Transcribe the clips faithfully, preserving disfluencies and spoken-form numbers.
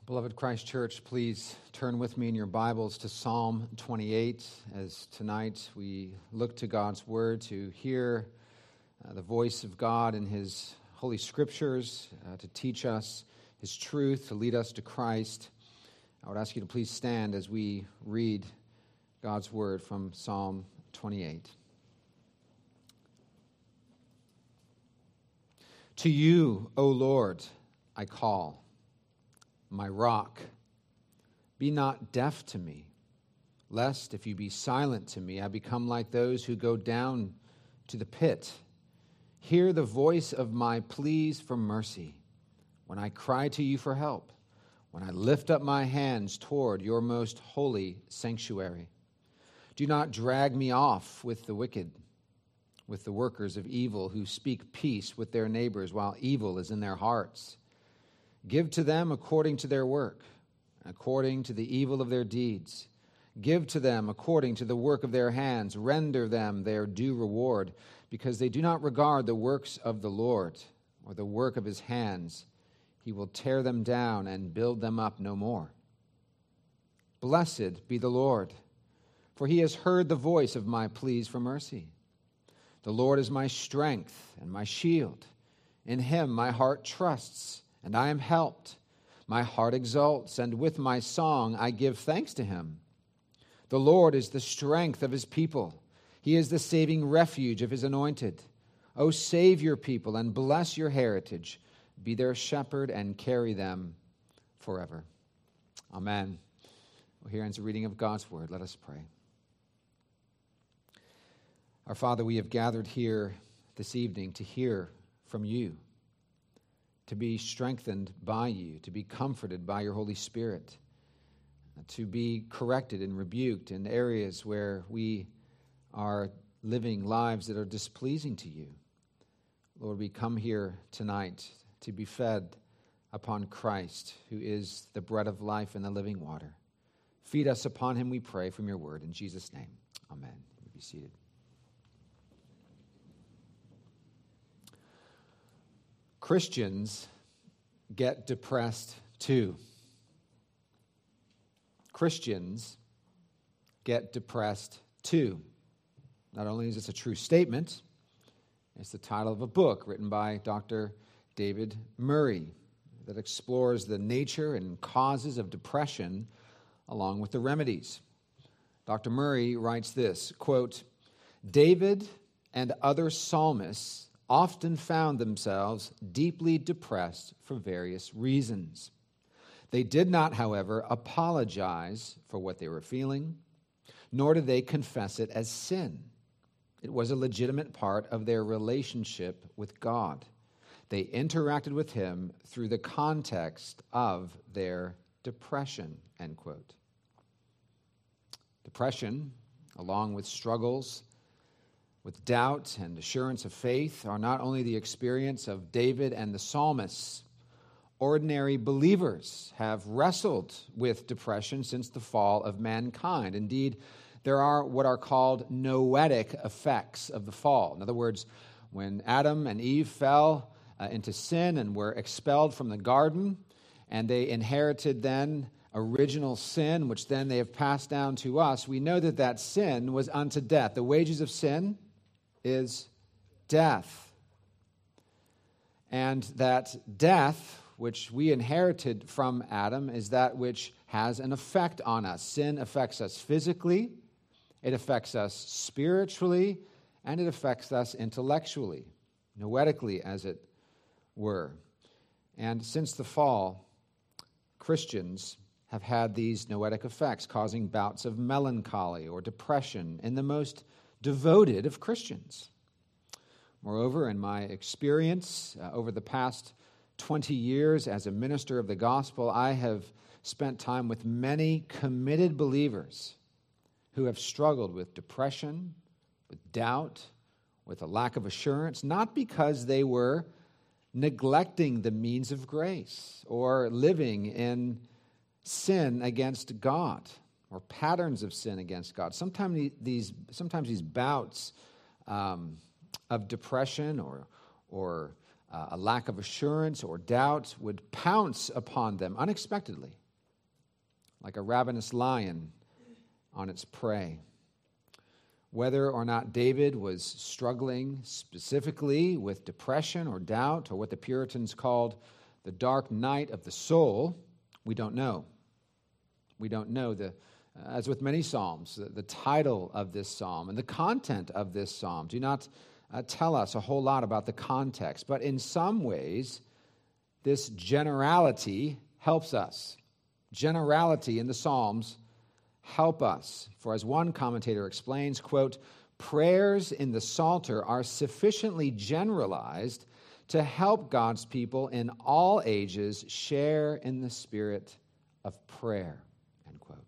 Beloved Christ Church, please turn with me in your Bibles to Psalm twenty-eight, as tonight we look to God's Word to hear uh, the voice of God in His Holy Scriptures, uh, to teach us His truth, to lead us to Christ. I would ask you to please stand as we read God's Word from Psalm twenty-eight. To you, O Lord, I call. My rock, be not deaf to me, lest if you be silent to me, I become like those who go down to the pit. Hear the voice of my pleas for mercy, when I cry to you for help, when I lift up my hands toward your most holy sanctuary. Do not drag me off with the wicked, with the workers of evil who speak peace with their neighbors while evil is in their hearts. Give to them according to their work, according to the evil of their deeds. Give to them according to the work of their hands. Render them their due reward, because they do not regard the works of the Lord or the work of his hands. He will tear them down and build them up no more. Blessed be the Lord, for he has heard the voice of my pleas for mercy. The Lord is my strength and my shield. In him my heart trusts, and I am helped. My heart exults, and with my song I give thanks to him. The Lord is the strength of his people. He is the saving refuge of his anointed. O save your people and bless your heritage. Be their shepherd and carry them forever. Amen. Well, here ends the reading of God's word. Let us pray. Our Father, we have gathered here this evening to hear from you, to be strengthened by you, to be comforted by your Holy Spirit, to be corrected and rebuked in areas where we are living lives that are displeasing to you. Lord, we come here tonight to be fed upon Christ, who is the bread of life and the living water. Feed us upon him, we pray, from your word. In Jesus' name, amen. You be seated. Christians get depressed too. Christians get depressed too. Not only is this a true statement, it's the title of a book written by Doctor David Murray that explores the nature and causes of depression along with the remedies. Doctor Murray writes this, quote, David and other psalmists often found themselves deeply depressed for various reasons. They did not, however, apologize for what they were feeling, nor did they confess it as sin. It was a legitimate part of their relationship with God. They interacted with him through the context of their depression, end quote. Depression, along with struggles with doubt and assurance of faith, are not only the experience of David and the psalmists. Ordinary believers have wrestled with depression since the fall of mankind. Indeed, there are what are called noetic effects of the fall. In other words, when Adam and Eve fell uh, into sin and were expelled from the garden, and they inherited then original sin, which then they have passed down to us, we know that that sin was unto death. The wages of sin is death. And that death, which we inherited from Adam, is that which has an effect on us. Sin affects us physically, it affects us spiritually, and it affects us intellectually, noetically, as it were. And since the fall, Christians have had these noetic effects, causing bouts of melancholy or depression in the most devoted of Christians. Moreover, in my experience uh, over the past twenty years as a minister of the gospel, I have spent time with many committed believers who have struggled with depression, with doubt, with a lack of assurance, not because they were neglecting the means of grace or living in sin against God, or patterns of sin against God. Sometimes these, sometimes these bouts um, of depression or or uh, a lack of assurance or doubt would pounce upon them unexpectedly, like a ravenous lion on its prey. Whether or not David was struggling specifically with depression or doubt, or what the Puritans called the dark night of the soul, we don't know. We don't know. The, as with many psalms, the, the title of this psalm and the content of this psalm do not uh, tell us a whole lot about the context. But in some ways, this generality helps us. Generality in the psalms help us. For as one commentator explains, quote, prayers in the Psalter are sufficiently generalized to help God's people in all ages share in the spirit of prayer, end quote.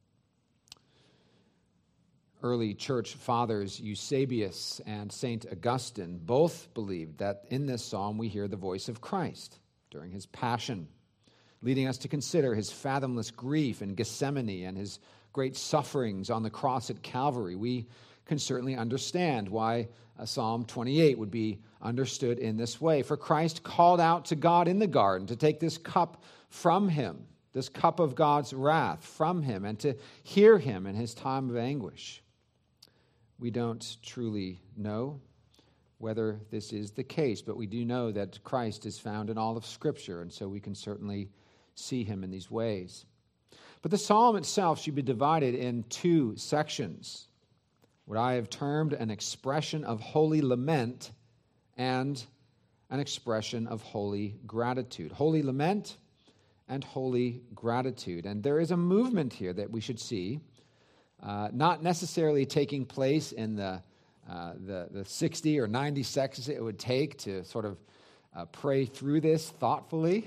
Early church fathers Eusebius and Saint Augustine both believed that in this psalm we hear the voice of Christ during his passion, leading us to consider his fathomless grief in Gethsemane and his great sufferings on the cross at Calvary. We can certainly understand why uh, Psalm twenty-eight would be understood in this way. For Christ called out to God in the garden to take this cup from him, this cup of God's wrath from him, and to hear him in his time of anguish. We don't truly know whether this is the case, but we do know that Christ is found in all of Scripture, and so we can certainly see him in these ways. But the psalm itself should be divided in two sections, what I have termed an expression of holy lament and an expression of holy gratitude. Holy lament and holy gratitude. And there is a movement here that we should see, uh, not necessarily taking place in the, uh, the, the sixty or ninety seconds it would take to sort of uh, pray through this thoughtfully,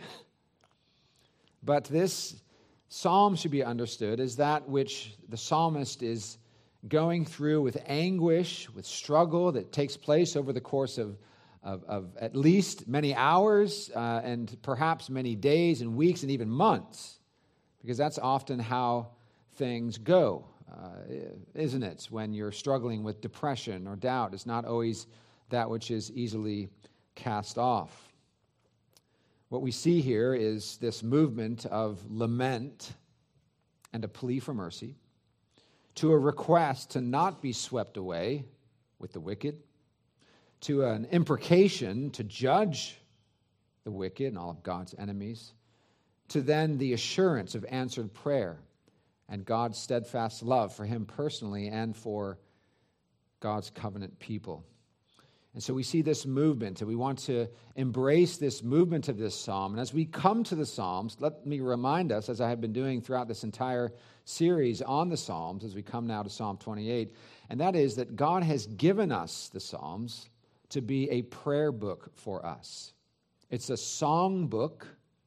but this psalm should be understood as that which the psalmist is going through with anguish, with struggle that takes place over the course of, of, of at least many hours uh, and perhaps many days and weeks and even months, because that's often how things go, uh, isn't it? When you're struggling with depression or doubt, it's not always that which is easily cast off. What we see here is this movement of lament and a plea for mercy to a request to not be swept away with the wicked, to an imprecation to judge the wicked and all of God's enemies, to then the assurance of answered prayer and God's steadfast love for him personally and for God's covenant people. And so we see this movement, and we want to embrace this movement of this psalm. And as we come to the Psalms, let me remind us, as I have been doing throughout this entire series on the Psalms, as we come now to Psalm twenty-eight, and that is that God has given us the Psalms to be a prayer book for us. It's a song book,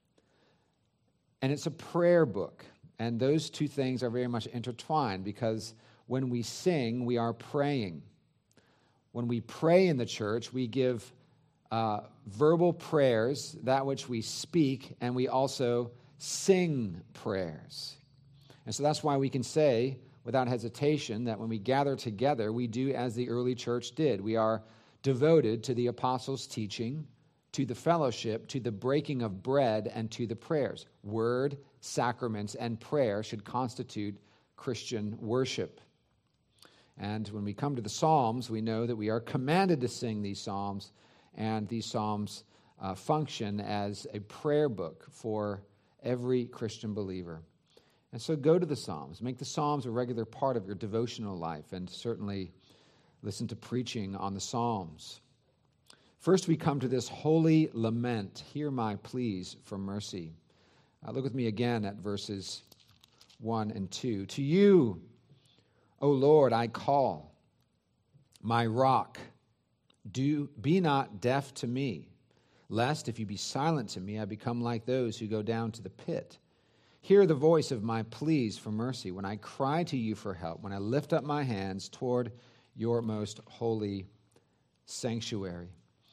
and it's a prayer book. And those two things are very much intertwined, because when we sing, we are praying. When we pray in the church, we give uh, verbal prayers, that which we speak, and we also sing prayers. And so that's why we can say without hesitation that when we gather together, we do as the early church did. We are devoted to the apostles' teaching, to the fellowship, to the breaking of bread, and to the prayers. Word, sacraments, and prayer should constitute Christian worship. And when we come to the Psalms, we know that we are commanded to sing these Psalms, and these Psalms uh, function as a prayer book for every Christian believer. And so go to the Psalms. Make the Psalms a regular part of your devotional life, and certainly listen to preaching on the Psalms. First, we come to this holy lament. Hear my pleas for mercy. Uh, look with me again at verses one and two. To you, O Lord, I call, my rock, do be not deaf to me, lest if you be silent to me, I become like those who go down to the pit. Hear the voice of my pleas for mercy when I cry to you for help, when I lift up my hands toward your most holy sanctuary.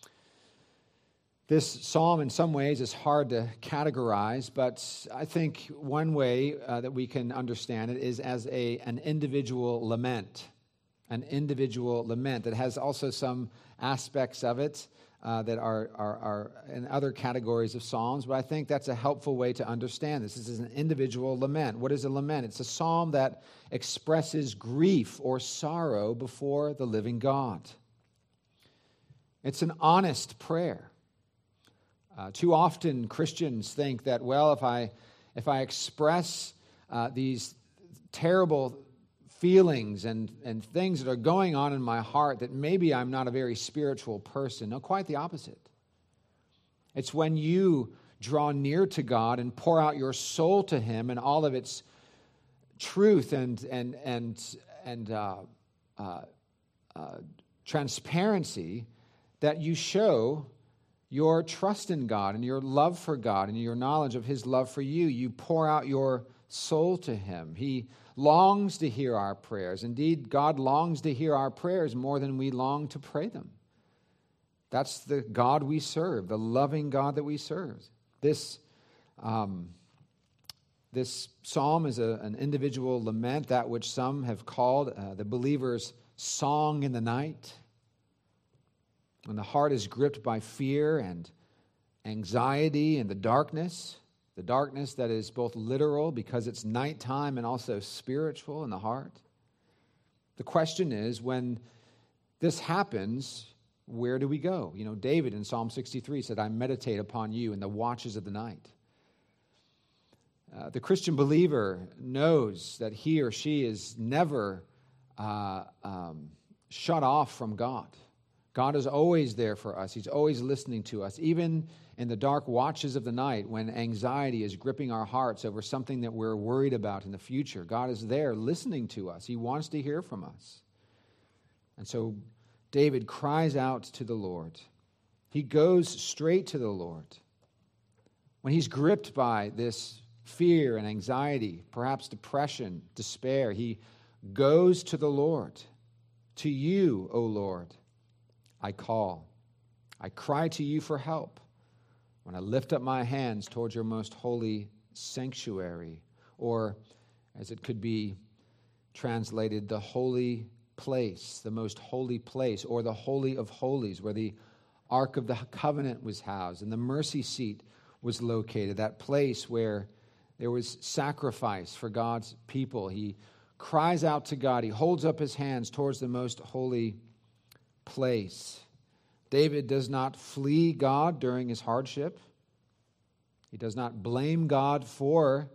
This psalm in some ways is hard to categorize, but I think one way uh, that we can understand it is as a an individual lament, an individual lament that has also some aspects of it uh, uh, that are, are, are in other categories of psalms, but I think that's a helpful way to understand this. This is an individual lament. What is a lament? It's a psalm that expresses grief or sorrow before the living God. It's an honest prayer. Uh, too often Christians think that, well, if I if I express uh, these terrible feelings and, and things that are going on in my heart, that maybe I'm not a very spiritual person. No, quite the opposite. It's when you draw near to God and pour out your soul to Him and all of its truth and and and and uh, uh, uh, transparency that you show your trust in God and your love for God and your knowledge of His love for you. You pour out your soul to Him. He longs to hear our prayers. Indeed, God longs to hear our prayers more than we long to pray them. That's the God we serve, the loving God that we serve. This, um, this psalm is a, an individual lament, that which some have called uh, the believer's song in the night. When the heart is gripped by fear and anxiety and the darkness, the darkness that is both literal because it's nighttime and also spiritual in the heart. The question is, when this happens, where do we go? You know, David in Psalm sixty-three said, I meditate upon you in the watches of the night. Uh, the Christian believer knows that he or she is never uh, um, shut off from God. God is always there for us. He's always listening to us, even in the dark watches of the night when anxiety is gripping our hearts over something that we're worried about in the future. God is there listening to us. He wants to hear from us. And so David cries out to the Lord. He goes straight to the Lord. When he's gripped by this fear and anxiety, perhaps depression, despair, he goes to the Lord. To you, O Lord, I call. I cry to you for help when I lift up my hands towards your most holy sanctuary, or as it could be translated, the holy place, the most holy place, or the holy of holies, where the Ark of the Covenant was housed and the mercy seat was located, that place where there was sacrifice for God's people. He cries out to God. He holds up his hands towards the most holy place. David does not flee God during his hardship. He does not blame God for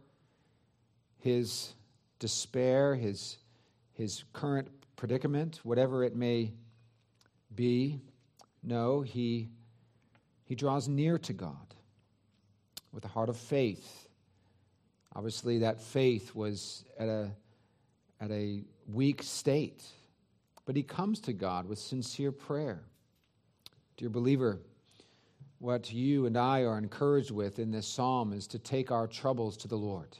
his despair, his, his current predicament, whatever it may be. No, he, he draws near to God with a heart of faith. Obviously, that faith was at a, at a weak state. But he comes to God with sincere prayer. Dear believer, what you and I are encouraged with in this psalm is to take our troubles to the Lord,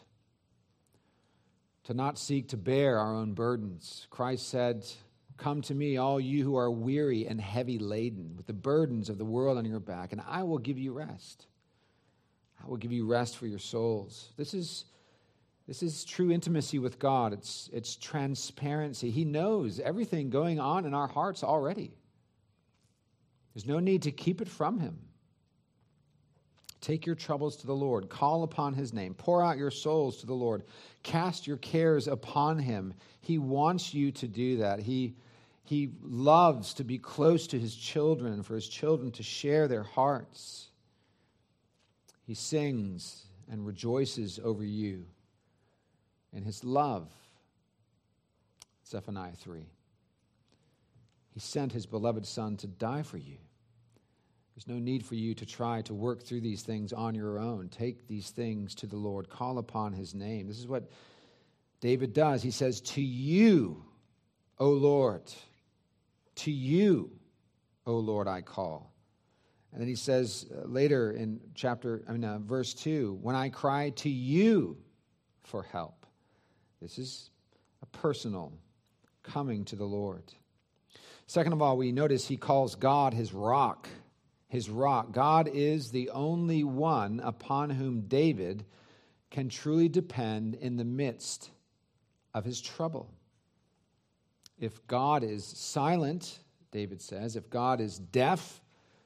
to not seek to bear our own burdens. Christ said, come to me, all you who are weary and heavy laden, with the burdens of the world on your back, and I will give you rest. I will give you rest for your souls. This is This is true intimacy with God. It's, it's transparency. He knows everything going on in our hearts already. There's no need to keep it from him. Take your troubles to the Lord. Call upon his name. Pour out your souls to the Lord. Cast your cares upon him. He wants you to do that. He, he loves to be close to his children and for his children to share their hearts. He sings and rejoices over you in his love. Zephaniah three. He sent his beloved Son to die for you. There's no need for you to try to work through these things on your own. Take these things to the Lord. Call upon his name. This is what David does. He says, to you, O Lord, to you, O Lord, I call. And then he says uh, later in chapter, I mean, uh, verse two, when I cry to you for help. This is a personal coming to the Lord. Second of all, we notice he calls God his rock. His rock. God is the only one upon whom David can truly depend in the midst of his trouble. If God is silent, David says, if God is deaf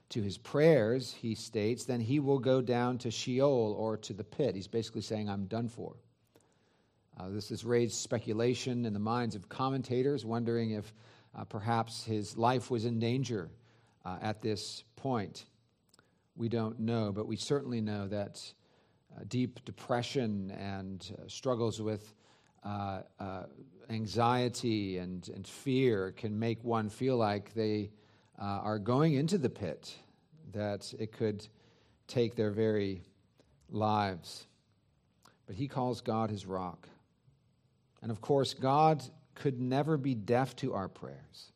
to his prayers, he states, then he will go down to Sheol or to the pit. He's basically saying, I'm done for. Uh, this has raised speculation in the minds of commentators, wondering if uh, perhaps his life was in danger uh, at this point. We don't know, but we certainly know that uh, deep depression and uh, struggles with uh, uh, anxiety and, and fear can make one feel like they uh, are going into the pit, that it could take their very lives. But he calls God his rock. And of course, God could never be deaf to our prayers.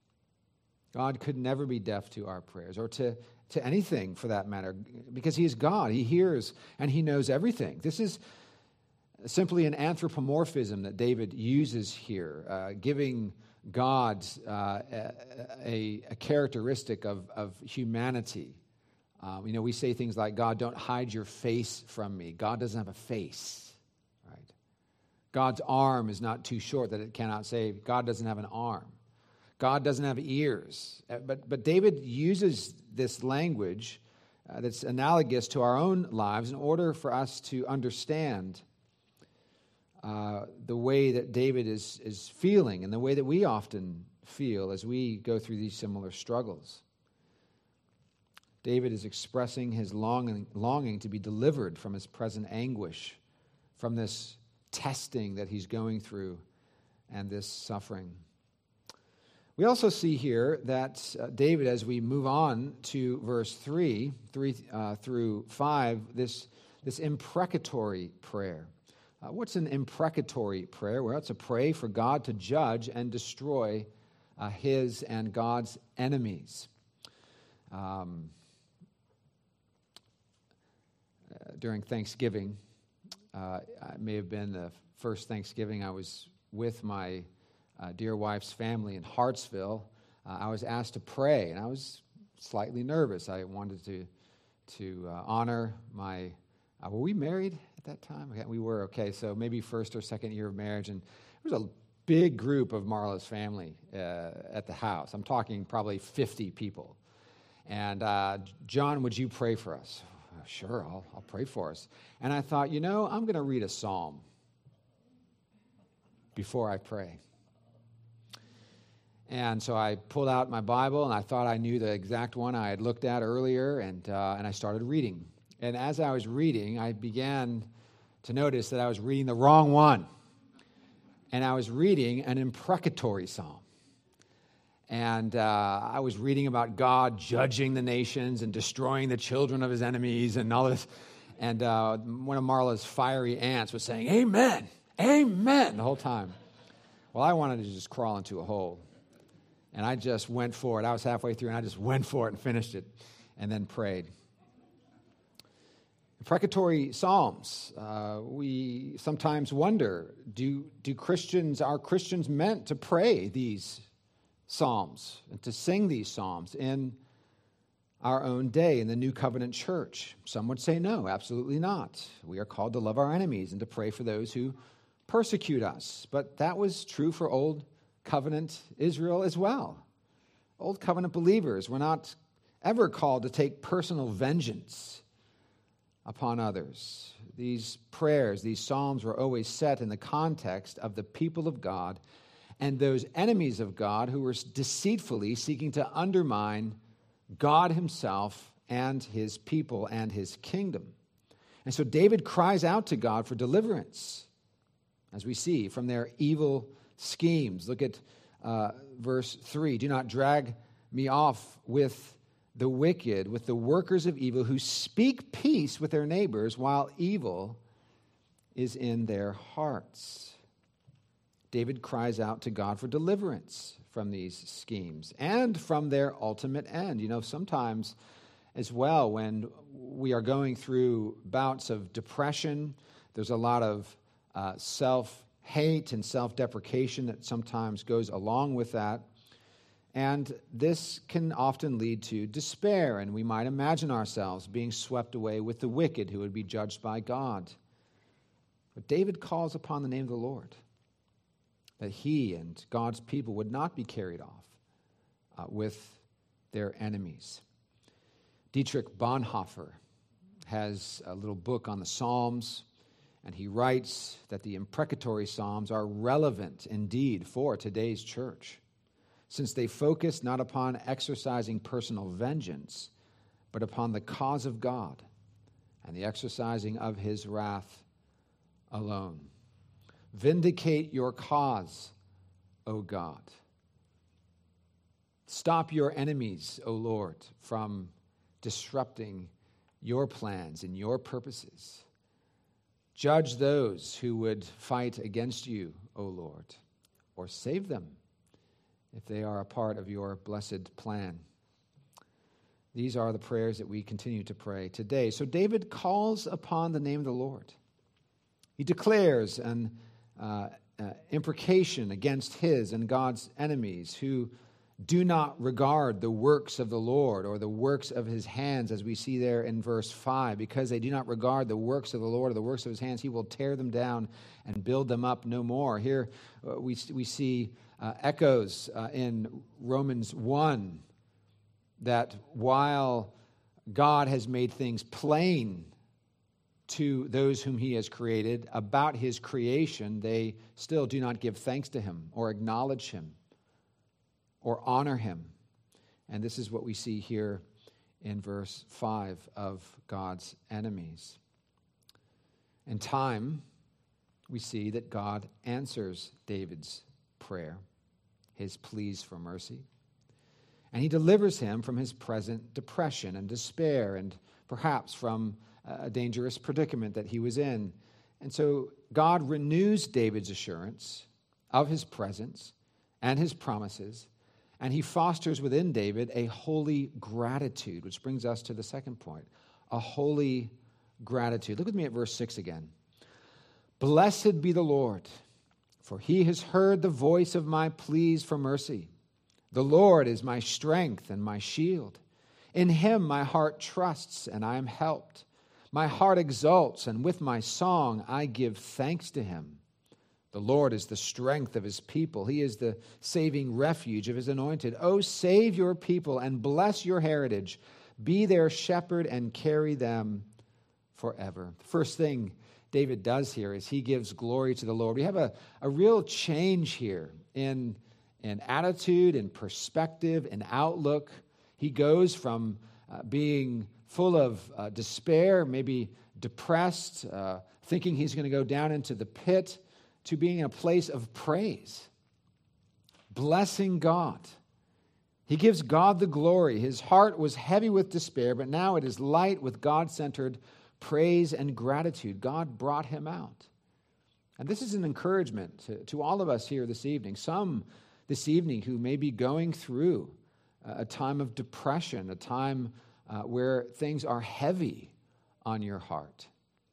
God could never be deaf to our prayers, or to, to anything for that matter, because he is God. He hears and he knows everything. This is simply an anthropomorphism that David uses here, uh, giving God uh, a, a characteristic of, of humanity. Um, you know, we say things like, God, don't hide your face from me. God doesn't have a face, right? God's arm is not too short that it cannot save. God doesn't have an arm. God doesn't have ears. But, but David uses this language uh, that's analogous to our own lives in order for us to understand uh, the way that David is, is feeling and the way that we often feel as we go through these similar struggles. David is expressing his longing, longing to be delivered from his present anguish, from this testing that he's going through and this suffering. We also see here that uh, David, as we move on to verse three, three uh, through five, this, this imprecatory prayer. Uh, what's an imprecatory prayer? Well, it's a prayer for God to judge and destroy uh, his and God's enemies. Um, uh, during Thanksgiving, uh, it may have been the first Thanksgiving I was with my Uh, dear wife's family in Hartsville, uh, I was asked to pray, and I was slightly nervous. I wanted to to uh, honor my. Uh, were we married at that time? Okay, we were. Okay, so maybe first or second year of marriage, and there was a big group of Marla's family uh, at the house. I'm talking probably fifty people. And uh, John, would you pray for us? Oh, sure, I'll, I'll pray for us. And I thought, you know, I'm going to read a psalm before I pray. And so I pulled out my Bible, and I thought I knew the exact one I had looked at earlier, and uh, and I started reading. And as I was reading, I began to notice that I was reading the wrong one. And I was reading an imprecatory psalm. And uh, I was reading about God judging the nations and destroying the children of his enemies and all this. And uh, one of Marla's fiery aunts was saying, amen, amen, the whole time. Well, I wanted to just crawl into a hole. And I just went for it. I was halfway through, and I just went for it and finished it, and then prayed. Imprecatory psalms. Uh, we sometimes wonder: Do do Christians are Christians meant to pray these psalms and to sing these psalms in our own day in the New Covenant Church? Some would say no, absolutely not. We are called to love our enemies and to pray for those who persecute us. But that was true for Old Covenant Israel as well. Old Covenant believers were not ever called to take personal vengeance upon others. These prayers, these psalms were always set in the context of the people of God and those enemies of God who were deceitfully seeking to undermine God himself and his people and his kingdom. And so David cries out to God for deliverance, as we see, from their evil schemes. Look at uh, verse three. Do not drag me off with the wicked, with the workers of evil who speak peace with their neighbors while evil is in their hearts. David cries out to God for deliverance from these schemes and from their ultimate end. You know, sometimes as well, when we are going through bouts of depression, there's a lot of uh, self hate and self-deprecation that sometimes goes along with that. And this can often lead to despair, and we might imagine ourselves being swept away with the wicked who would be judged by God. But David calls upon the name of the Lord, that he and God's people would not be carried off uh, with their enemies. Dietrich Bonhoeffer has a little book on the Psalms, and he writes that the imprecatory Psalms are relevant indeed for today's church, since they focus not upon exercising personal vengeance, but upon the cause of God and the exercising of his wrath alone. Vindicate your cause, O God. Stop your enemies, O Lord, from disrupting your plans and your purposes. Judge those who would fight against you, O Lord, or save them if they are a part of your blessed plan. These are the prayers that we continue to pray today. So David calls upon the name of the Lord. He declares an uh, uh, imprecation against his and God's enemies who do not regard the works of the Lord or the works of his hands, as we see there in verse five. Because they do not regard the works of the Lord or the works of his hands, he will tear them down and build them up no more. Here uh, we, we see uh, echoes uh, in Romans one, that while God has made things plain to those whom he has created about his creation, they still do not give thanks to him or acknowledge him or honor him. And this is what we see here in verse five of God's enemies. In time, we see that God answers David's prayer, his pleas for mercy, and he delivers him from his present depression and despair, and perhaps from a dangerous predicament that he was in. And so God renews David's assurance of his presence and his promises, and he fosters within David a holy gratitude, which brings us to the second point, a holy gratitude. Look with me at verse six again. Blessed be the Lord, for he has heard the voice of my pleas for mercy. The Lord is my strength and my shield. In him my heart trusts, and I am helped. My heart exults, and with my song I give thanks to him. The Lord is the strength of his people. He is the saving refuge of his anointed. Oh, save your people and bless your heritage. Be their shepherd and carry them forever. The first thing David does here is he gives glory to the Lord. We have a, a real change here in, in attitude and perspective and outlook. He goes from uh, being full of uh, despair, maybe depressed, uh, thinking he's going to go down into the pit, to being in a place of praise, blessing God. He gives God the glory. His heart was heavy with despair, but now it is light with God-centered praise and gratitude. God brought him out. And this is an encouragement to, to all of us here this evening. Some this evening who may be going through a time of depression, a time uh, where things are heavy on your heart.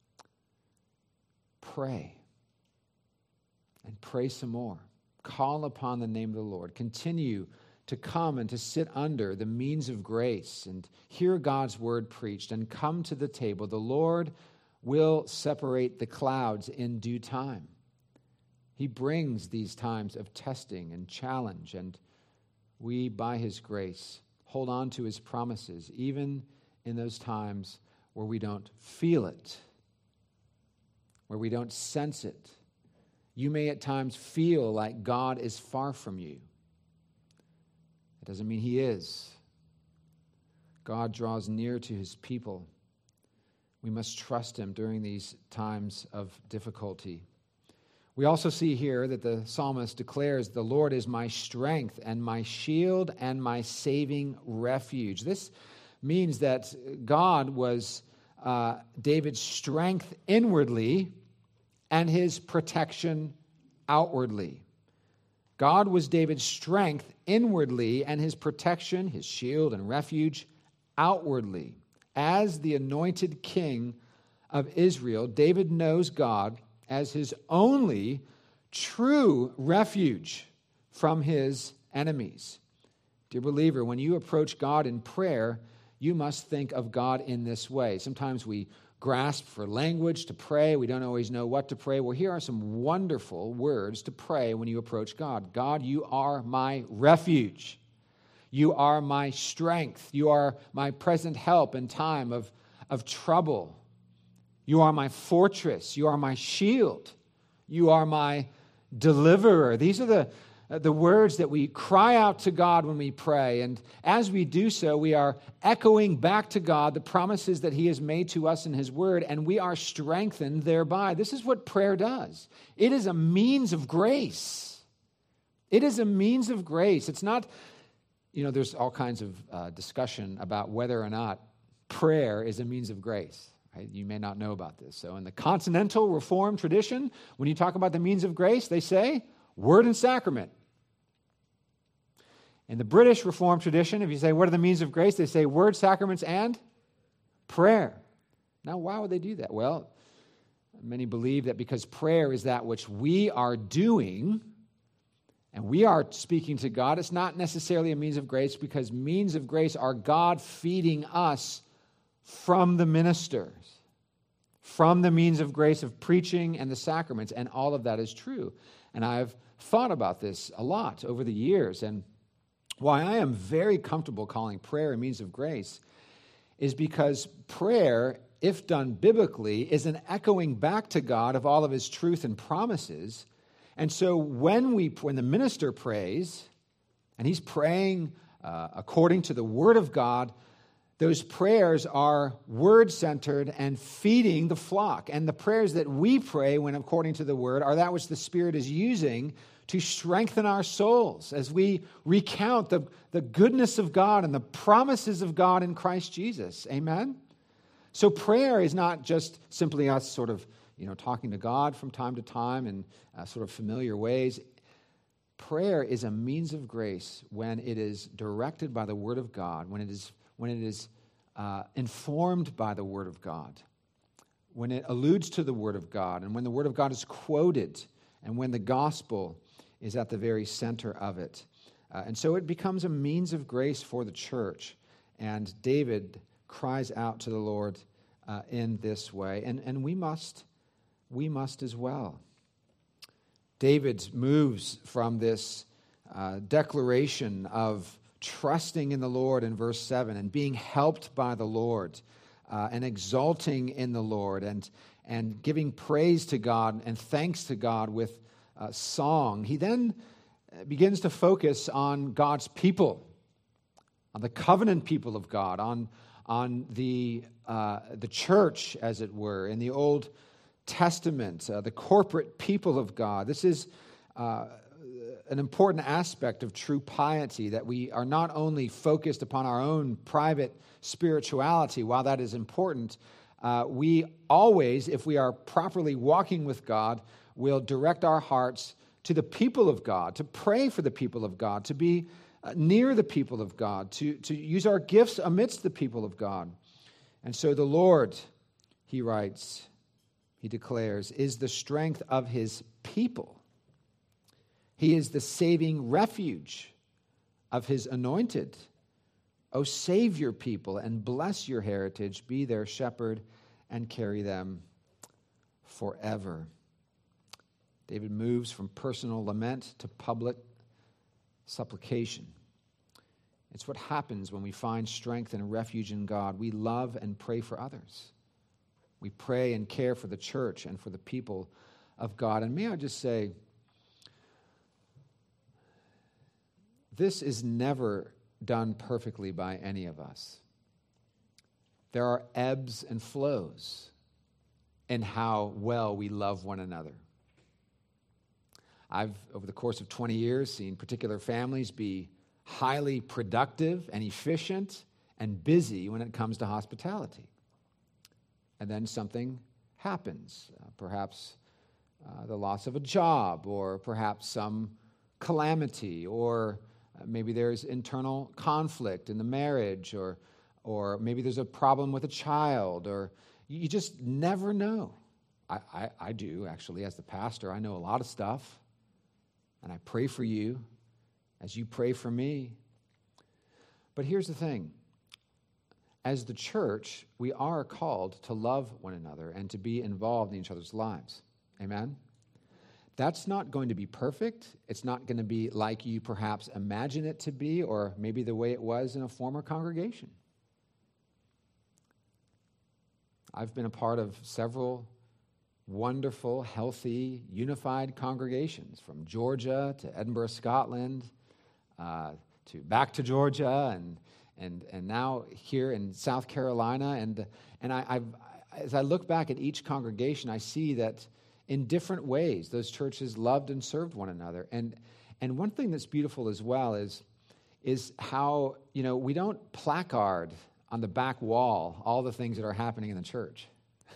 Pray. And pray some more. Call upon the name of the Lord. Continue to come and to sit under the means of grace and hear God's word preached and come to the table. The Lord will separate the clouds in due time. He brings these times of testing and challenge, and we, by his grace, hold on to his promises, even in those times where we don't feel it, where we don't sense it. You may at times feel like God is far from you. It doesn't mean he is. God draws near to his people. We must trust him during these times of difficulty. We also see here that the psalmist declares, the Lord is my strength and my shield and my saving refuge. This means that God was uh, David's strength inwardly and his protection outwardly. God was David's strength inwardly and his protection, his shield and refuge outwardly. As the anointed king of Israel, David knows God as his only true refuge from his enemies. Dear believer, when you approach God in prayer, you must think of God in this way. Sometimes we grasp for language to pray. We don't always know what to pray. Well, here are some wonderful words to pray when you approach God. God, you are my refuge. You are my strength. You are my present help in time of, of trouble. You are my fortress. You are my shield. You are my deliverer. These are the, uh, the words that we cry out to God when we pray. And as we do so, we are echoing back to God the promises that he has made to us in his word, and we are strengthened thereby. This is what prayer does. It is a means of grace. It is a means of grace. It's not, you know, there's all kinds of uh, discussion about whether or not prayer is a means of grace. Right? You may not know about this. So in the Continental Reformed tradition, when you talk about the means of grace, they say word and sacrament. In the British Reformed tradition, if you say, what are the means of grace? They say word, sacraments, and prayer. Now, why would they do that? Well, many believe that because prayer is that which we are doing, and we are speaking to God, it's not necessarily a means of grace, because means of grace are God feeding us from the ministers, from the means of grace of preaching and the sacraments, and all of that is true. And I've thought about this a lot over the years, and why I am very comfortable calling prayer a means of grace is because prayer, if done biblically, is an echoing back to God of all of his truth and promises. And so when we, when the minister prays, and he's praying uh, according to the word of God, those prayers are word-centered and feeding the flock. And the prayers that we pray when according to the word are that which the Spirit is using to strengthen our souls as we recount the, the goodness of God and the promises of God in Christ Jesus. Amen? So prayer is not just simply us sort of, you know, talking to God from time to time in uh, sort of familiar ways. Prayer is a means of grace when it is directed by the Word of God, when it is when it is uh, informed by the Word of God, when it alludes to the Word of God, and when the Word of God is quoted, and when the gospel is at the very center of it. Uh, and so it becomes a means of grace for the church. And David cries out to the Lord uh, in this way. And, and we must, we must as well. David moves from this uh, declaration of trusting in the Lord in verse seven and being helped by the Lord uh, and exalting in the Lord and, and giving praise to God and thanks to God with uh, song. He then begins to focus on God's people, on the covenant people of God, on, on the, uh, the church, as it were, in the Old Testament, uh, the corporate people of God. This is uh, an important aspect of true piety, that we are not only focused upon our own private spirituality. While that is important, uh, we always, if we are properly walking with God, will direct our hearts to the people of God, to pray for the people of God, to be uh, near the people of God, to, to use our gifts amidst the people of God. And so the Lord, he writes, he declares, is the strength of his people. He is the saving refuge of his anointed. O save your people and bless your heritage. Be their shepherd and carry them forever. David moves from personal lament to public supplication. It's what happens when we find strength and refuge in God. We love and pray for others. We pray and care for the church and for the people of God. And may I just say, this is never done perfectly by any of us. There are ebbs and flows in how well we love one another. I've, over the course of twenty years, seen particular families be highly productive and efficient and busy when it comes to hospitality. And then something happens, uh, perhaps uh, the loss of a job, or perhaps some calamity, or uh, maybe there's internal conflict in the marriage, or, or maybe there's a problem with a child, or you just never know. I, I, I do, actually, as the pastor. I know a lot of stuff. And I pray for you as you pray for me. But here's the thing. As the church, we are called to love one another and to be involved in each other's lives. Amen? that's not going to be perfect. It's not going to be like you perhaps imagine it to be, or maybe the way it was in a former congregation. I've been a part of several wonderful, healthy, unified congregations, from Georgia to Edinburgh, Scotland, uh, to back to Georgia, and and and now here in South Carolina. And and I, I've, as I look back at each congregation, I see that in different ways those churches loved and served one another. And and one thing that's beautiful as well is is how, you know, we don't placard on the back wall all the things that are happening in the church.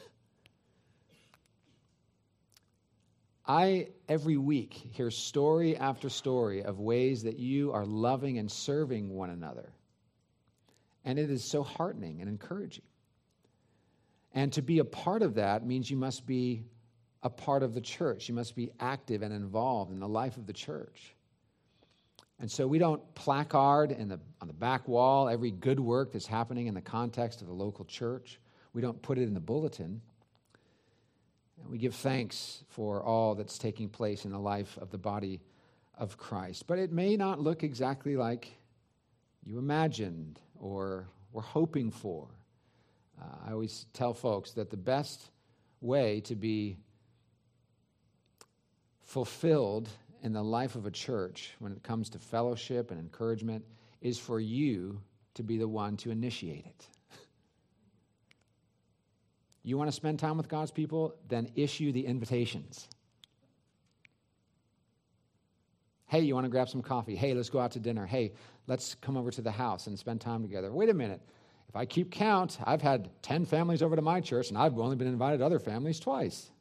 I, every week, hear story after story of ways that you are loving and serving one another. And it is so heartening and encouraging. And to be a part of that means you must be a part of the church. You must be active and involved in the life of the church. And so we don't placard in the, on the back wall every good work that's happening in the context of the local church. We don't put it in the bulletin. We give thanks for all that's taking place in the life of the body of Christ. But it may not look exactly like you imagined or were hoping for. Uh, I always tell folks that the best way to be fulfilled in the life of a church when it comes to fellowship and encouragement is for you to be the one to initiate it. You want to spend time with God's people? Then issue the invitations. Hey, you want to grab some coffee? Hey, let's go out to dinner. Hey, let's come over to the house and spend time together. Wait a minute. If I keep count, I've had ten families over to my church, and I've only been invited to other families twice.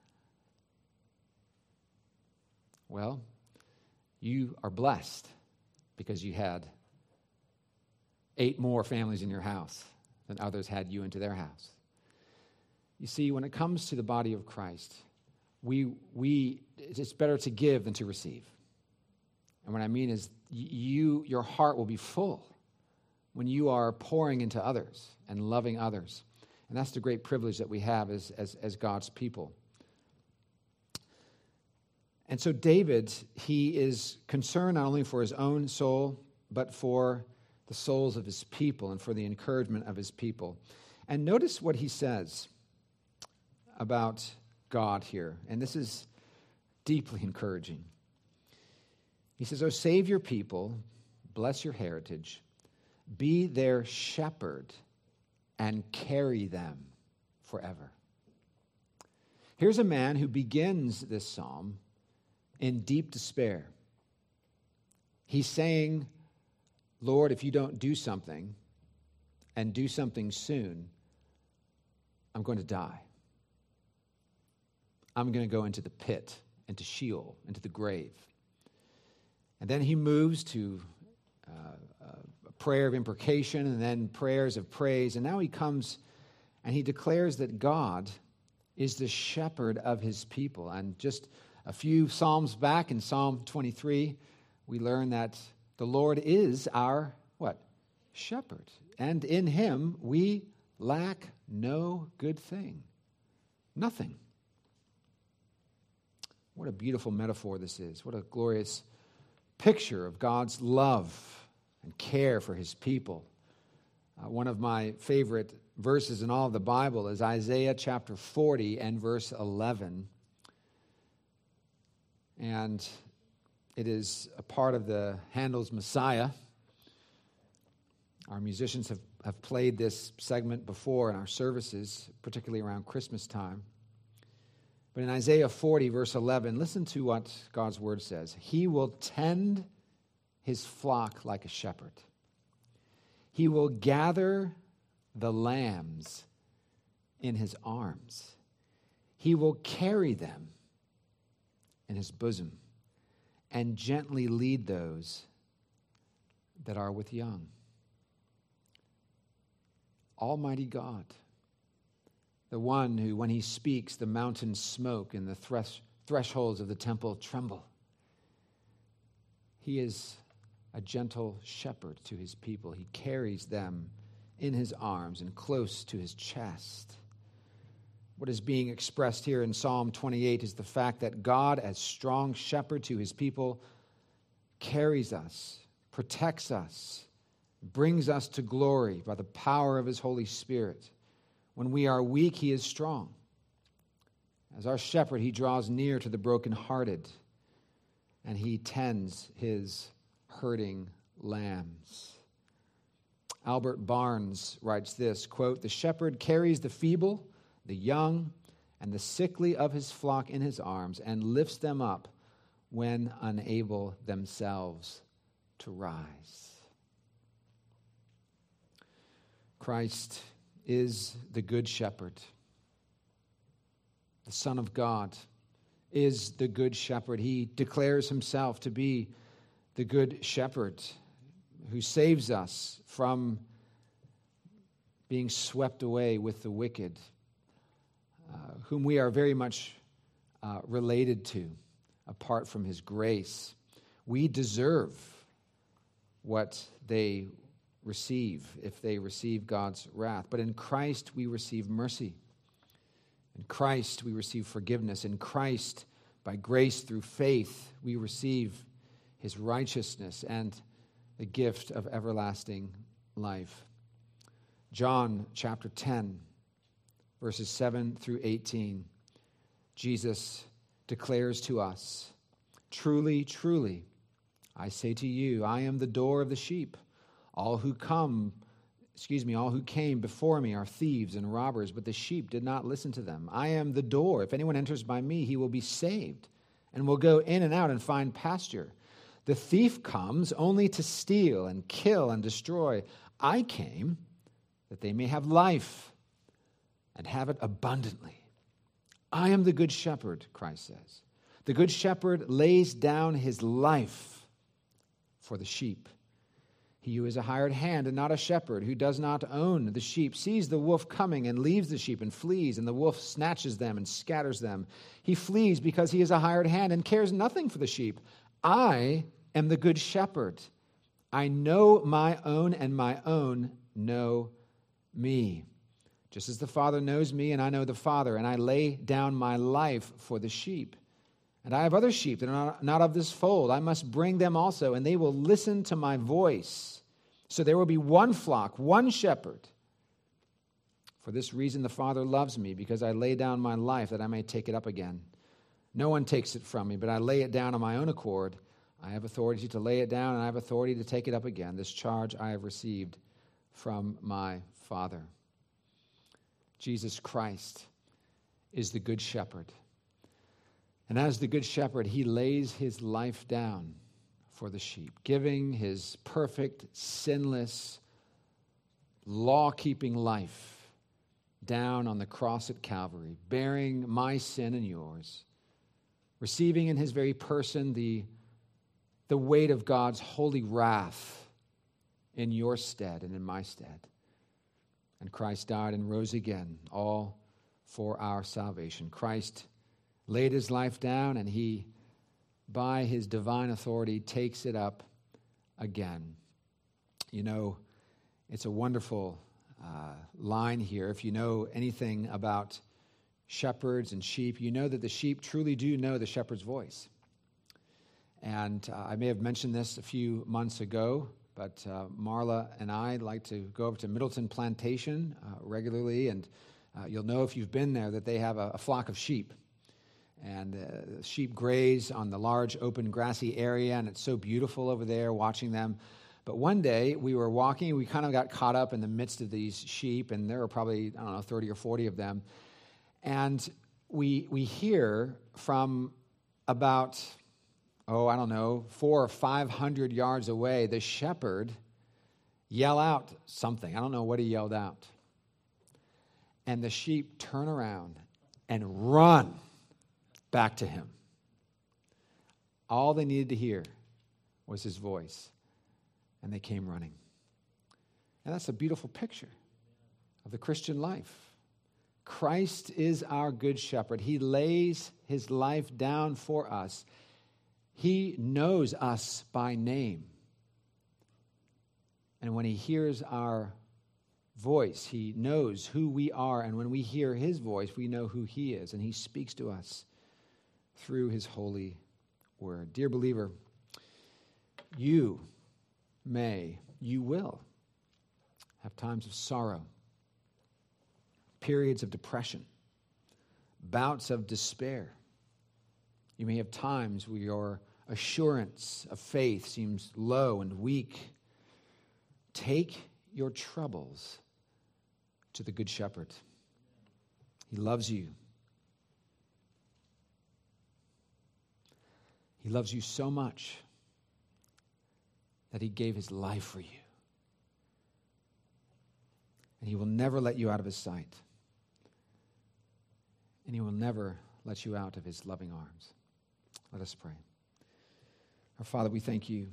Well, you are blessed because you had eight more families in your house than others had you into their house. You see, when it comes to the body of Christ, we we it's better to give than to receive. And what I mean is you your heart will be full when you are pouring into others and loving others. And that's the great privilege that we have as, as, as God's people. And so David, he is concerned not only for his own soul, but for the souls of his people and for the encouragement of his people. And notice what he says about God here. And this is deeply encouraging. He says, "Oh, save your people, bless your heritage, be their shepherd, and carry them forever." Here's a man who begins this psalm in deep despair. He's saying, Lord, if you don't do something, and do something soon, I'm going to die. I'm going to go into the pit, into Sheol, into the grave. And then he moves to uh, a prayer of imprecation and then prayers of praise. And now he comes and he declares that God is the shepherd of his people. And just a few psalms back in Psalm twenty-three, we learn that the Lord is our, what? Shepherd. And in him we lack no good thing. Nothing. What a beautiful metaphor this is. What a glorious picture of God's love and care for his people. Uh, one of my favorite verses in all of the Bible is Isaiah chapter forty and verse eleven. And it is a part of the Handel's Messiah. Our musicians have, have played this segment before in our services, particularly around Christmas time. But in Isaiah forty, verse eleven, listen to what God's word says. He will tend his flock like a shepherd. He will gather the lambs in his arms. He will carry them in his bosom and gently lead those that are with young. Almighty God, the one who, when he speaks, the mountains smoke and the thresh- thresholds of the temple tremble. He is a gentle shepherd to his people. He carries them in his arms and close to his chest. What is being expressed here in Psalm twenty-eight is the fact that God, as strong shepherd to his people, carries us, protects us, brings us to glory by the power of his Holy Spirit. When we are weak, he is strong. As our shepherd, he draws near to the brokenhearted, and he tends his hurting lambs. Albert Barnes writes this, quote, "The shepherd carries the feeble, the young, and the sickly of his flock in his arms and lifts them up when unable themselves to rise." Christ is the good shepherd. The Son of God is the good shepherd. He declares himself to be the good shepherd who saves us from being swept away with the wicked, uh, whom we are very much uh, related to apart from his grace. We deserve what they receive if they receive God's wrath. But in Christ we receive mercy. In Christ we receive forgiveness. In Christ, by grace through faith, we receive his righteousness and the gift of everlasting life. John chapter ten, verses seven through eighteen, Jesus declares to us, "Truly, truly, I say to you, I am the door of the sheep. All who come, excuse me, all who came before me are thieves and robbers, but the sheep did not listen to them. I am the door. If anyone enters by me, he will be saved and will go in and out and find pasture. The thief comes only to steal and kill and destroy. I came that they may have life and have it abundantly. I am the good shepherd," Christ says. "The good shepherd lays down his life for the sheep. He who is a hired hand and not a shepherd, who does not own the sheep, sees the wolf coming and leaves the sheep and flees, and the wolf snatches them and scatters them. He flees because he is a hired hand and cares nothing for the sheep. I am the good shepherd. I know my own, and my own know me. Just as the Father knows me, and I know the Father, and I lay down my life for the sheep. And I have other sheep that are not of this fold. I must bring them also, and they will listen to my voice. So there will be one flock, one shepherd. For this reason the Father loves me, because I lay down my life that I may take it up again. No one takes it from me, but I lay it down on my own accord. I have authority to lay it down, and I have authority to take it up again. This charge I have received from my Father." Jesus Christ is the good shepherd. And as the good shepherd, he lays his life down for the sheep, giving his perfect, sinless, law-keeping life down on the cross at Calvary, bearing my sin and yours, receiving in his very person the, the weight of God's holy wrath in your stead and in my stead. And Christ died and rose again, all for our salvation. Christ laid his life down, and he, by his divine authority, takes it up again. You know, it's a wonderful uh, line here. If you know anything about shepherds and sheep, you know that the sheep truly do know the shepherd's voice. And uh, I may have mentioned this a few months ago, but uh, Marla and I like to go over to Middleton Plantation uh, regularly, and uh, you'll know if you've been there that they have a, a flock of sheep. And uh, sheep graze on the large open grassy area, and it's so beautiful over there watching them. But one day we were walking, we kind of got caught up in the midst of these sheep, and there were probably, I don't know, thirty or forty of them. And we we hear from about, oh, I don't know, four or five hundred yards away, the shepherd yell out something. I don't know what he yelled out. And the sheep turn around and run back to him. All they needed to hear was his voice, and they came running. And that's a beautiful picture of the Christian life. Christ is our good shepherd. He lays his life down for us. He knows us by name. And when he hears our voice. He knows who we are, and when we hear his voice, we know who he is, and he speaks to us through his holy word. Dear believer, you may, you will have times of sorrow, periods of depression, bouts of despair. You may have times where your assurance of faith seems low and weak. Take your troubles to the Good Shepherd. He loves you. He loves you so much that he gave his life for you. And he will never let you out of his sight. And he will never let you out of his loving arms. Let us pray. Our Father, we thank you.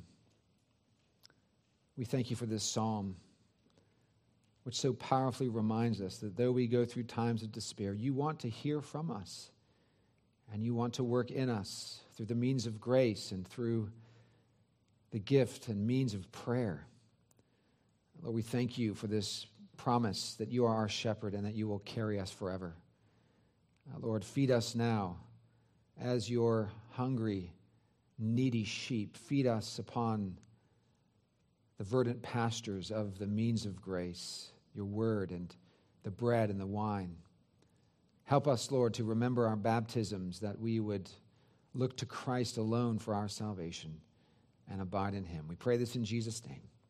We thank you for this psalm, which so powerfully reminds us that though we go through times of despair, you want to hear from us, and you want to work in us through the means of grace and through the gift and means of prayer. Lord, we thank you for this promise that you are our shepherd and that you will carry us forever. Uh, Lord, feed us now as your hungry, needy sheep. Feed us upon the verdant pastures of the means of grace, your word and the bread and the wine. Help us, Lord, to remember our baptisms, that we would look to Christ alone for our salvation and abide in him. We pray this in Jesus' name.